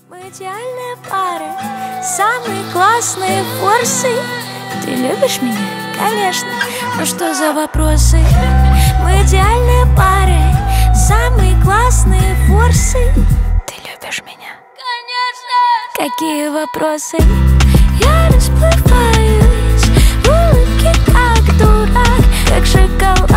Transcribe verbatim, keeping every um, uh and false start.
Мы идеальная пара, самые классные форсы. Ты любишь меня? Конечно. Ну что за вопросы? Мы идеальная пара, самые классные форсы. Ты любишь меня? Конечно. Какие вопросы? Я расплываюсь в улыбке, как дурак, как шоколад.